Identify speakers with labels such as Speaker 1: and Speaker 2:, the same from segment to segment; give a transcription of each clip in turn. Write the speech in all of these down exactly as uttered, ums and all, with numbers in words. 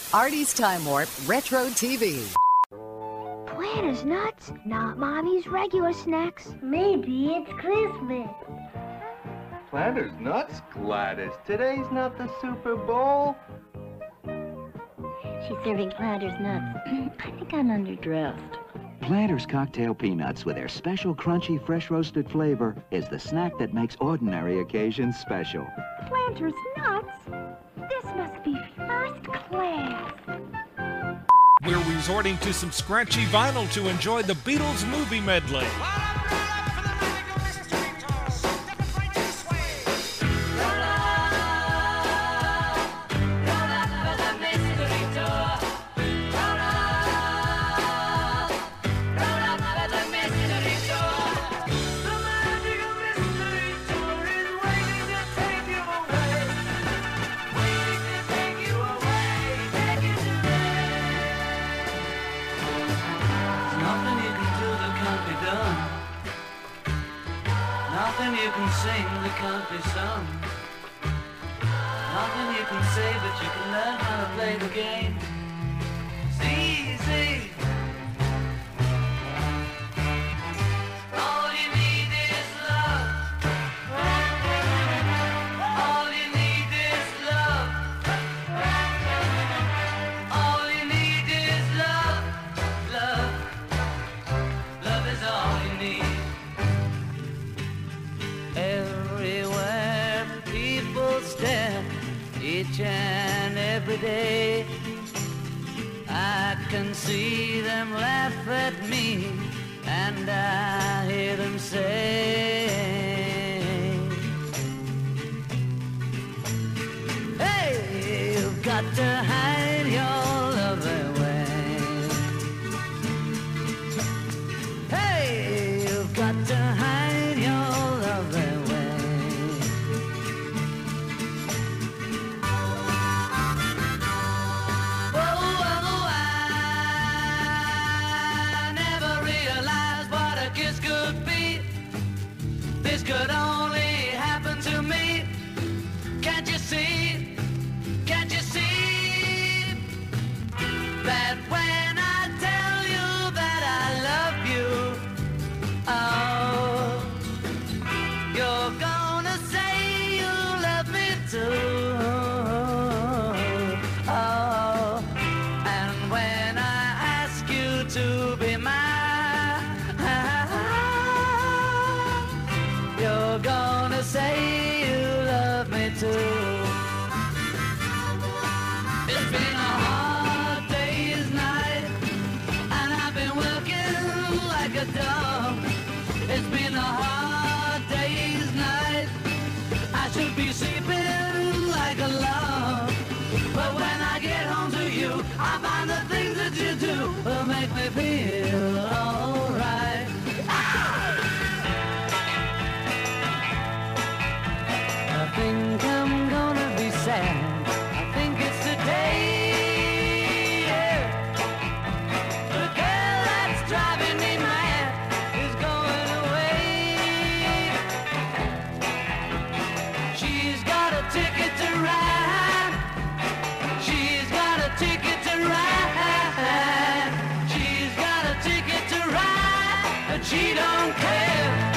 Speaker 1: Artie's Time Warp Retro T V.
Speaker 2: Planters nuts, not Mommy's regular snacks. Maybe it's Christmas.
Speaker 3: Planters nuts, Gladys. Today's not the Super Bowl.
Speaker 4: She's serving Planters nuts. I think I'm underdressed.
Speaker 5: Planters Cocktail Peanuts with their special crunchy, fresh roasted flavor is the snack that makes ordinary occasions special.
Speaker 2: Planters nuts? This must be first class.
Speaker 6: We're resorting to some scratchy vinyl to enjoy the Beatles movie medley.
Speaker 7: Nothing you can sing that can't be sung. Nothing you can say, but you can learn how to play the game. It's easy. All you need is love. All you need is love. All you need is love. Love. Love is all you need. Everywhere people stare, each and every day, I can see them laugh at me, and I hear them say, hey, you've got to hide your love away. Hey, you've got to hide your love away. This could only happen to me. Can't you see? Can't you see that when I tell you that I love you, oh, you're gonna say you love me too. Oh, and when I ask you to be mine, you're gonna say you love me too. It's been a hard day's night, and I've been working like a dog. It's been a hard day's night, I should be sleeping like a log. But when I get home to you, I find the things that you do will make me feel alright. I think I'm gonna be sad. I think it's today. Yeah. The girl that's driving me mad is going away. She's got a ticket to ride. She's got a ticket to ride. She's got a ticket to ride, but she don't care.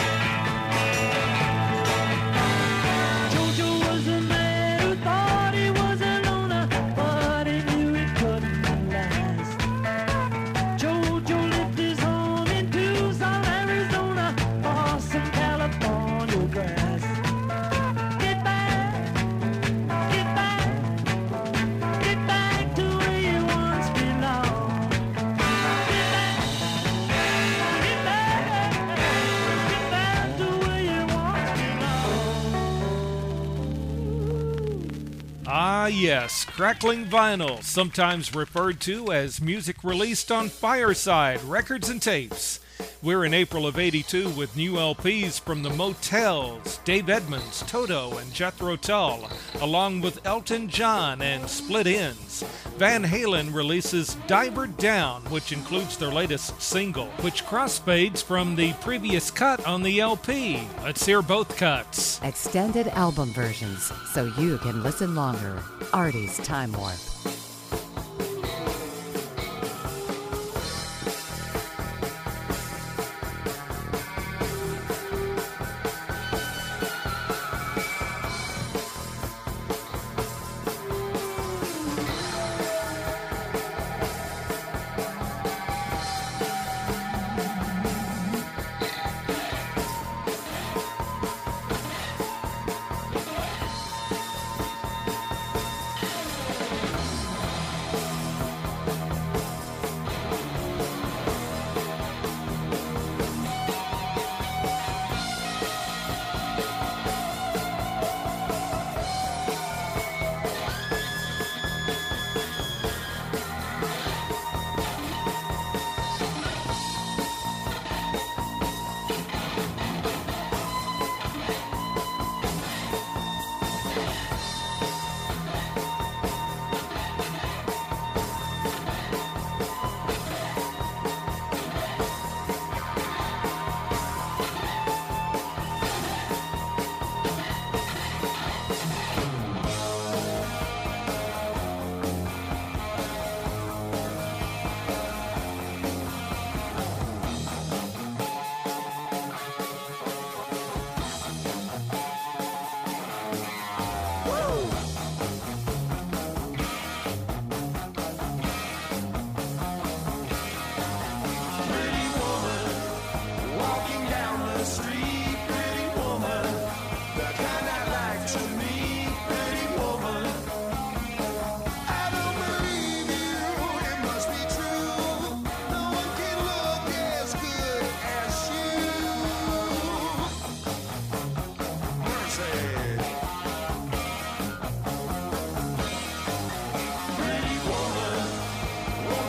Speaker 6: Ah, yes, crackling vinyl, sometimes referred to as music released on Fireside Records and Tapes. We're in April of eighty-two with new L Ps from the Motels, Dave Edmunds, Toto, and Jethro Tull, along with Elton John and Split Enz. Van Halen releases Diver Down, which includes their latest single, which crossfades from the previous cut on the L P. Let's hear both cuts.
Speaker 1: Extended album versions, so you can listen longer. Artie's Time Warp.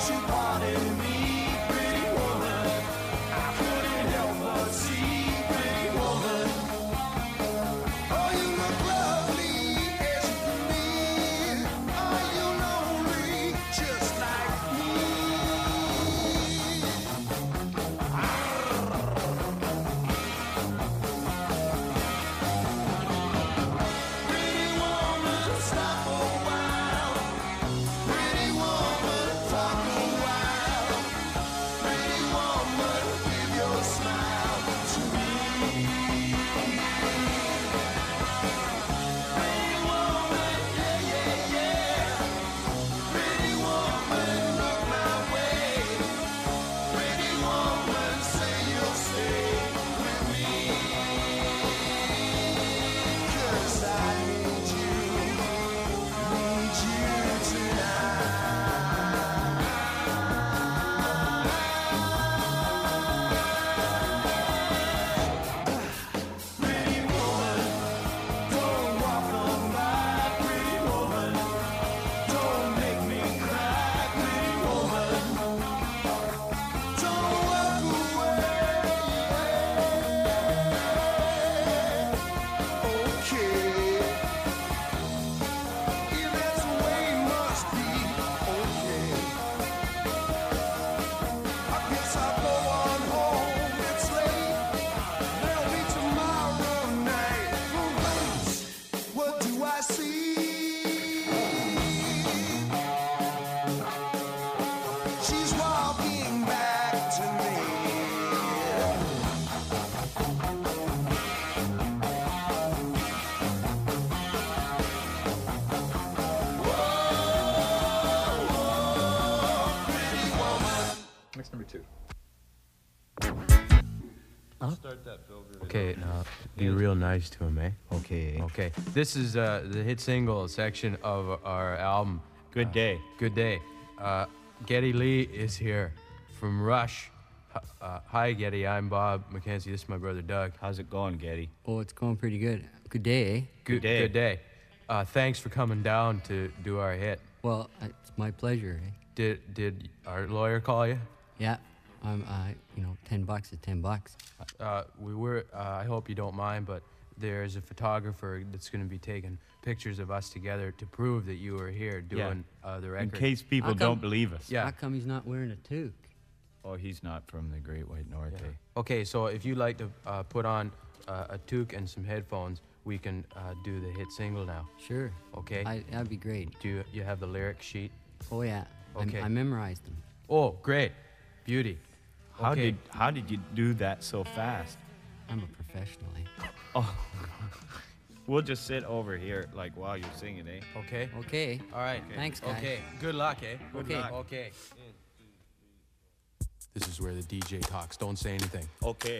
Speaker 8: Okay, now be real nice to him, eh?
Speaker 9: Okay.
Speaker 8: Okay. This is uh, the hit single section of our album.
Speaker 9: Good day.
Speaker 8: Uh, good day. Uh, Geddy Lee is here from Rush. Uh, hi, Geddy. I'm Bob McKenzie. This is my brother Doug.
Speaker 9: How's it going, Geddy?
Speaker 10: Oh, it's going pretty good. Good day, eh?
Speaker 8: Good,
Speaker 9: Good day.
Speaker 8: Good day. Uh, thanks for coming down to do our hit.
Speaker 10: Well, it's my pleasure, eh?
Speaker 8: Did did our lawyer call you?
Speaker 10: Yeah. I'm, uh, you know, ten bucks is ten bucks.
Speaker 8: Uh, we were. Uh, I hope you don't mind, but there's a photographer that's going to be taking pictures of us together to prove that you were here doing
Speaker 9: Yeah.
Speaker 8: uh, the
Speaker 9: In
Speaker 8: record.
Speaker 9: case people
Speaker 10: How come-
Speaker 9: don't believe us.
Speaker 8: Yeah.
Speaker 10: How come he's not wearing a toque?
Speaker 9: Oh, he's not from the Great White North,
Speaker 8: Yeah.
Speaker 9: eh?
Speaker 8: Okay, so if you'd like to uh, put on uh, a toque and some headphones, we can uh, do the hit single now.
Speaker 10: Sure.
Speaker 8: Okay.
Speaker 10: I, that'd be great.
Speaker 8: Do you, you have the lyric sheet?
Speaker 10: Oh, yeah. I'm-
Speaker 8: Okay.
Speaker 10: I memorized them.
Speaker 8: Oh, great. Beauty.
Speaker 9: How
Speaker 8: Okay.
Speaker 9: did how did you do that so fast?
Speaker 10: I'm a professional, eh?
Speaker 9: Oh, we'll just sit over here like while you're singing, eh?
Speaker 8: Okay.
Speaker 10: Okay.
Speaker 8: All right.
Speaker 10: Thanks, guys.
Speaker 8: Okay. Good luck, eh?
Speaker 10: Good Okay. luck.
Speaker 8: Okay. This is where the D J talks. Don't say anything.
Speaker 9: Okay.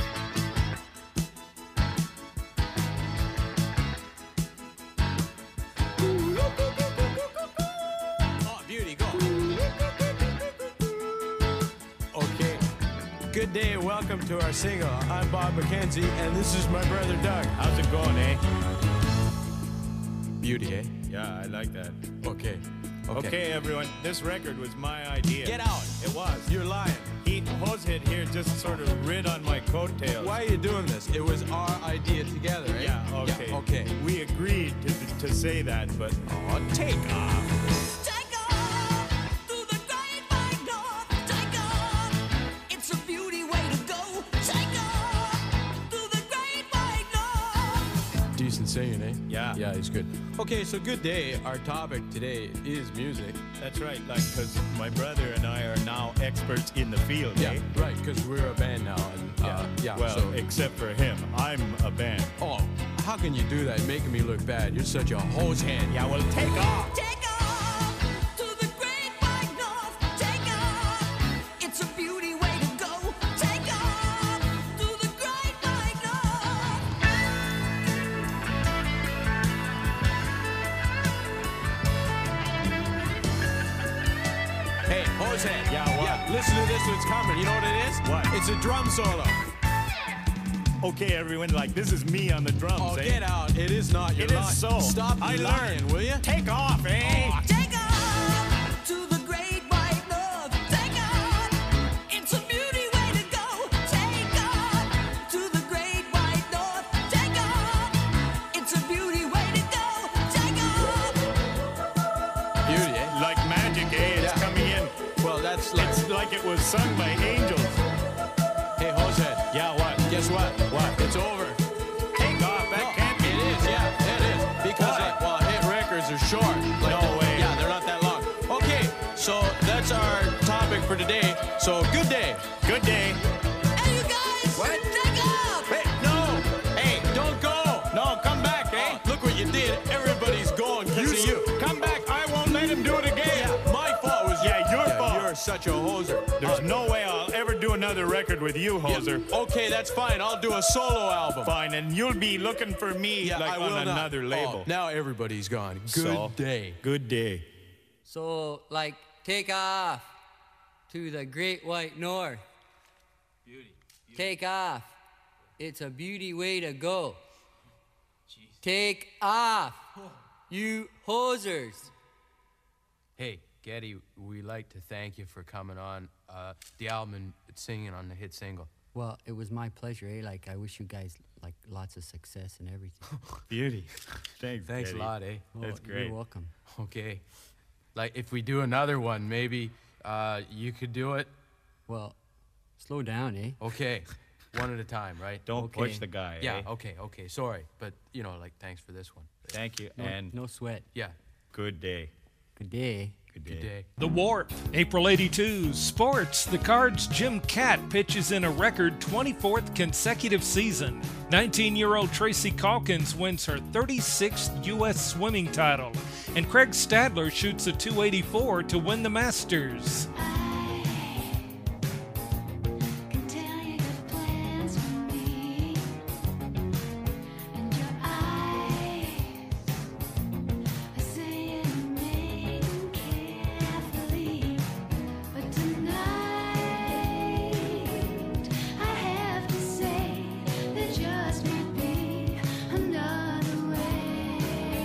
Speaker 8: Oh, beauty, go. Okay. Good day. Welcome to our single. I'm Bob McKenzie, and this is my brother Doug.
Speaker 9: How's it going, eh?
Speaker 8: Beauty, eh?
Speaker 9: Yeah, I like that.
Speaker 8: Okay. Okay.
Speaker 9: Okay, everyone, this record was my idea.
Speaker 8: Get out.
Speaker 9: It was.
Speaker 8: You're lying.
Speaker 9: He, Hosehead here just sort of rid on my coattails.
Speaker 8: Why are you doing this? It was our idea together, eh?
Speaker 9: Yeah, okay.
Speaker 8: Yeah, okay.
Speaker 9: We agreed to, to say that, but...
Speaker 8: Oh, take off.
Speaker 7: Take off to the great white north. Take off. It's a beauty way to go. Take off to the great white north.
Speaker 8: Decent singing, eh?
Speaker 9: Yeah.
Speaker 8: Yeah, he's good. Okay, so good day. Our topic today is music.
Speaker 9: That's right, like, because my brother and I are now experts in the field,
Speaker 8: Yeah,
Speaker 9: eh?
Speaker 8: right, because we're a band now. And, uh, yeah,
Speaker 9: Well,
Speaker 8: so...
Speaker 9: except for him. I'm a band.
Speaker 8: Oh, how can you do that? Making me look bad. You're such a hose hand.
Speaker 9: Yeah, well, take off.
Speaker 7: Take off to the great white north. Take off. It's a beauty way to go. Take off to the great white north.
Speaker 8: Hey, hose hand.
Speaker 9: Yeah, what?
Speaker 8: Yeah, listen to this one's coming. You know what it is?
Speaker 9: What?
Speaker 8: It's a drum solo.
Speaker 9: Okay, everyone, like, this is me on the drums,
Speaker 8: Oh,
Speaker 9: eh?
Speaker 8: get out. It is not. You're
Speaker 9: It is
Speaker 8: lying.
Speaker 9: so.
Speaker 8: Stop
Speaker 9: I
Speaker 8: lying, will you?
Speaker 9: Take off, eh?
Speaker 8: Oh,
Speaker 7: Take off to the great white north.
Speaker 11: It's, it's like it was sung by angels.
Speaker 8: Hey, Hosehead.
Speaker 11: Yeah, what?
Speaker 8: Guess what?
Speaker 11: What?
Speaker 8: It's over.
Speaker 11: Take off. That
Speaker 8: No,
Speaker 11: can't be.
Speaker 8: It is, yeah, it is. Because,
Speaker 11: Why?
Speaker 8: uh, well, hit records are short. Like,
Speaker 11: No way.
Speaker 8: Yeah, they're not that long. Okay, so that's our topic for today. So, good day.
Speaker 11: Good day.
Speaker 7: Hey, you guys!
Speaker 8: What?
Speaker 7: Take off!
Speaker 8: Hey, no! Hey, don't go!
Speaker 11: No, come back, eh?
Speaker 8: Oh, look what you did. Everybody's going because of you.
Speaker 11: Come back. I won't let him do it again.
Speaker 8: Yeah, my fault was
Speaker 11: Yeah, your fault.
Speaker 8: You're such a hoser.
Speaker 11: There's
Speaker 8: Uh,
Speaker 11: no way I'll ever do another record with you, Hoser.
Speaker 8: yeah, okay, that's fine. I'll do a solo album.
Speaker 11: Fine, and you'll be looking for me
Speaker 8: Yeah,
Speaker 11: like
Speaker 8: I
Speaker 11: on
Speaker 8: will not.
Speaker 11: another label.
Speaker 8: Oh, now everybody's gone. Good
Speaker 11: So,
Speaker 8: day.
Speaker 11: Good day.
Speaker 10: So, like, take off to the great white north. Beauty. Take off. It's a beauty way to go. Take off, you hosers.
Speaker 8: Hey, Getty, we'd like to thank you for coming on uh, the album and singing on the hit single.
Speaker 10: Well, it was my pleasure, eh? Like, I wish you guys, like, lots of success and everything.
Speaker 11: Beauty. Thanks,
Speaker 8: Thanks
Speaker 11: Eddie.
Speaker 8: a lot, eh?
Speaker 11: That's
Speaker 10: Well,
Speaker 11: great.
Speaker 10: You're welcome.
Speaker 8: Okay. Like, if we do another one, maybe uh, you could do it.
Speaker 10: Well, slow down, eh?
Speaker 8: Okay. One at a time, right?
Speaker 11: Don't
Speaker 10: Okay.
Speaker 11: push the guy,
Speaker 8: Yeah,
Speaker 11: eh?
Speaker 8: okay, okay. Sorry. But, you know, like, thanks for this one.
Speaker 11: Thank you,
Speaker 10: No,
Speaker 11: and
Speaker 10: no sweat.
Speaker 8: Yeah.
Speaker 11: good day.
Speaker 10: Good day.
Speaker 11: Good day.
Speaker 8: Good day.
Speaker 6: The Warp, April eighty-two. Sports, the Cards' Jim Catt pitches in a record twenty-fourth consecutive season. nineteen-year-old Tracy Calkins wins her thirty-sixth U S swimming title. And Craig Stadler shoots a two eighty-four to win the Masters.
Speaker 2: Can tell you got plans for me, and your eyes are saying make 'em carefully, but tonight I have to say there just might be another way.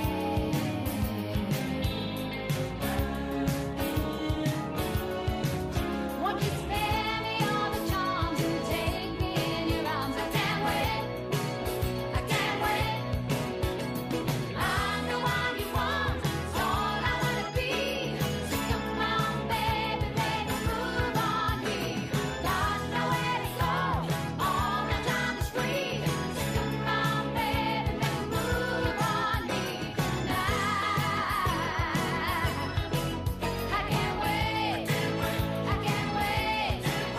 Speaker 2: Won't you spare me all the charms and take me in your arms? I can't wait, I can't wait. I'm the one you want, it's all I wanna be. So come on, baby, make a move on me. Got nowhere to go, all my time is free. So come on, baby, make a move on me tonight. I can't wait, I can't wait.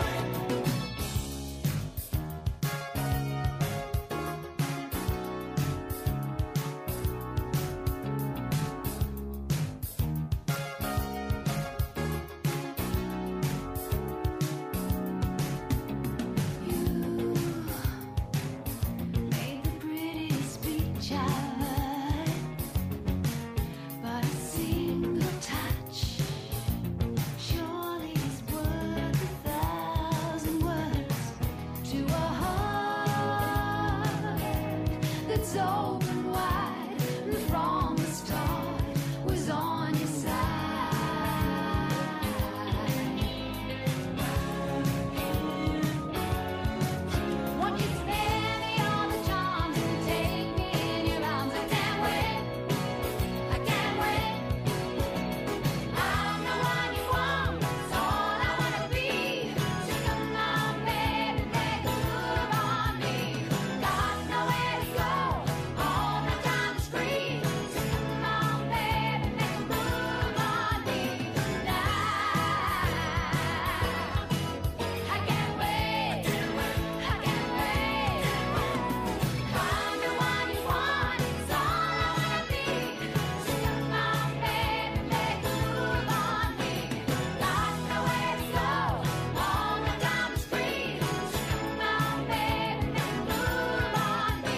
Speaker 2: You made the prettiest speech I've heard, but a single touch surely is worth a thousand words to a heart that's open wide and from the start was on your side. Won't you spare me all the charms and take me in your arms? I can't wait, I can't wait. I'm the one you want, it's all I wanna be. So come on, baby, make a move on me. Got nowhere to go, all my time is free. So come on, baby, make a move on me tonight. I can't wait, I can't wait. I'm the one you want, it's all I wanna be. So come on, baby, make a move on me. Got nowhere to go, all my time is free. So come on, baby, make a move on me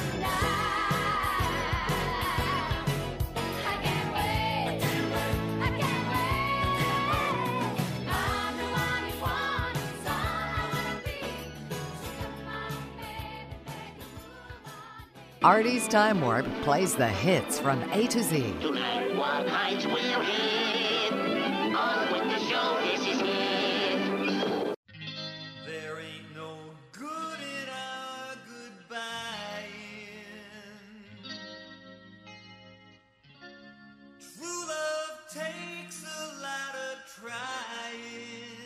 Speaker 2: tonight. I can't wait, I can't wait. I'm the one you want, it's all I wanna be. So come on, baby, make a move on me.
Speaker 1: Artie's Time Warp plays the hits from A to Z.
Speaker 7: Tonight, Wild Heights will hit. On with the show, this is it. There ain't no good in our goodbying. True love takes a lot of trying.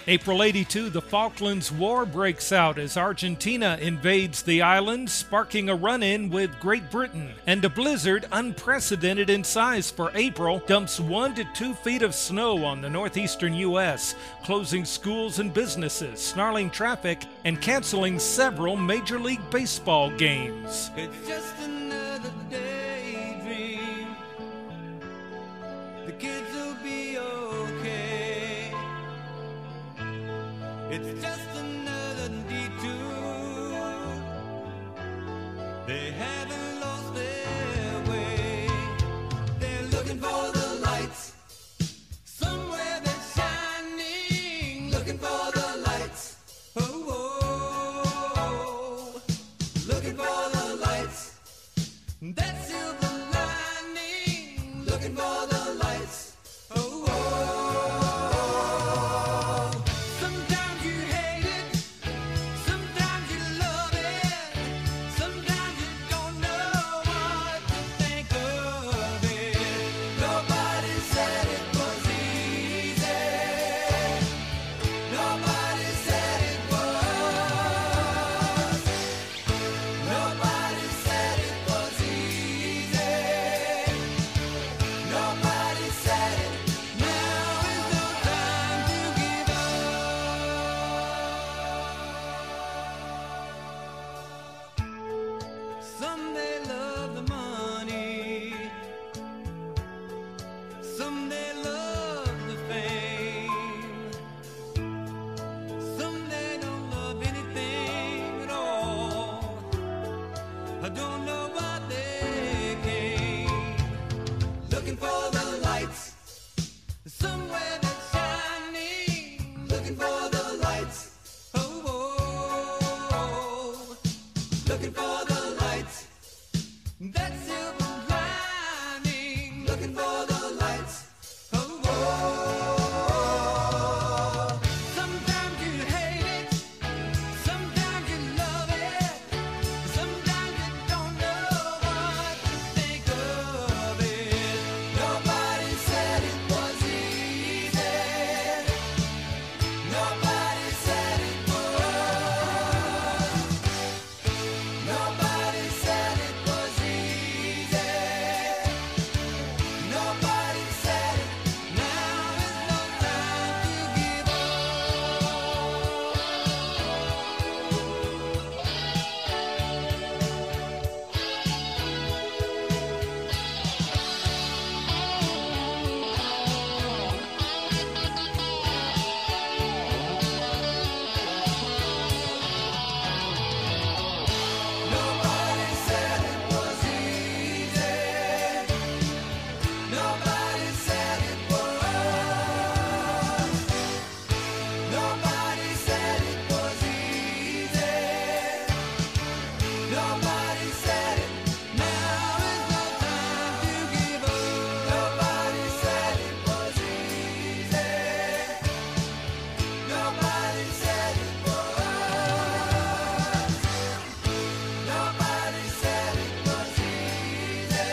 Speaker 6: April eighty-two, the Falklands War breaks out as Argentina invades the island, sparking a run-in with Great Britain. And a blizzard, unprecedented in size for April, dumps one to two feet of snow on the northeastern U S, closing schools and businesses, snarling traffic, and canceling several Major League Baseball games.
Speaker 7: It's just another daydream. The kids will be okay. It's just another detour. They haven't lost their way. They're looking for the lights. Somewhere they're shining. Looking for the lights. Oh, oh. Looking for the lights. That silver lining. Looking for the lights. Oh, oh. Sometimes you hate it. Sometimes you love it. Sometimes you don't know what to think of it. Nobody said it was easy. Nobody said it was. Nobody said it was easy. Nobody said it. Now is no time to give up. Some they love the money. Some they love the fame. Some they don't love anything at all. I don't know why they came. Looking for the lights. Somewhere that's shining. Looking for the lights. Oh, oh, oh. Looking for the lights. That silver lining. Looking for the lights. Oh, oh. Sometimes you hate it. Sometimes you love it. Sometimes you don't know what to think of it. Nobody said it was easy. Nobody said it was. Nobody said it was easy. Nobody said it. Now is no time to give Nobody said it was easy. Nobody said it was. Nobody said it was easy. Nobody said it. Now is no time to give up. Nobody said it was easy. Nobody said it was. Nobody said it was easy.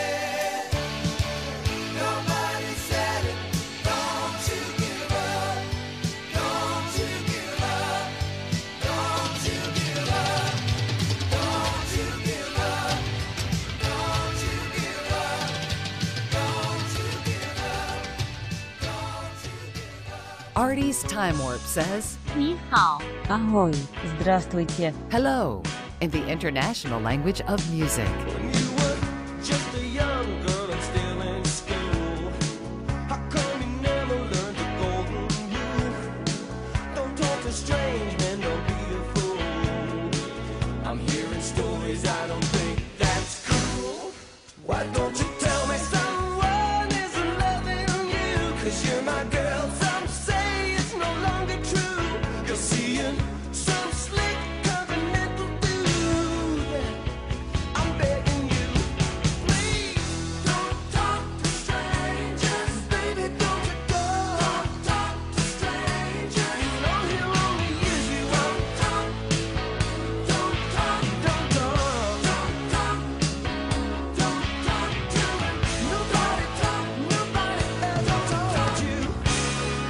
Speaker 7: Nobody said it. Don't you give up. Don't you give up. Don't you give up. Don't you give up. Don't you give up. Don't you give up. Don't you give up.
Speaker 1: Artie's Time Warp says,
Speaker 4: 你好. Ahoy. Здравствуйте.
Speaker 1: hello, in the international language of music.
Speaker 7: Just a young girl and still in school. How come you never learned the golden rule? Don't talk to strange men, don't be a fool. I'm hearing stories, I don't think that's cool. Why don't you tell me someone is loving you? Cause you're my girl, some say it's no longer true. You're seeing some slick continental dude. I'm begging you, please don't talk to strangers. Baby, don't you go. Don't talk to strangers. You know he'll only use you. Don't talk. Don't talk. Don't talk. Don't talk. Don't talk to him. Nobody talk. Nobody ever told you.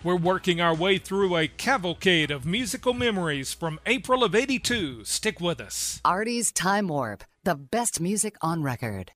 Speaker 6: We're working our way through a cavalcade of musical memories from April of eighty-two. Stick with us.
Speaker 1: Artie's Time Warp, the best music on record.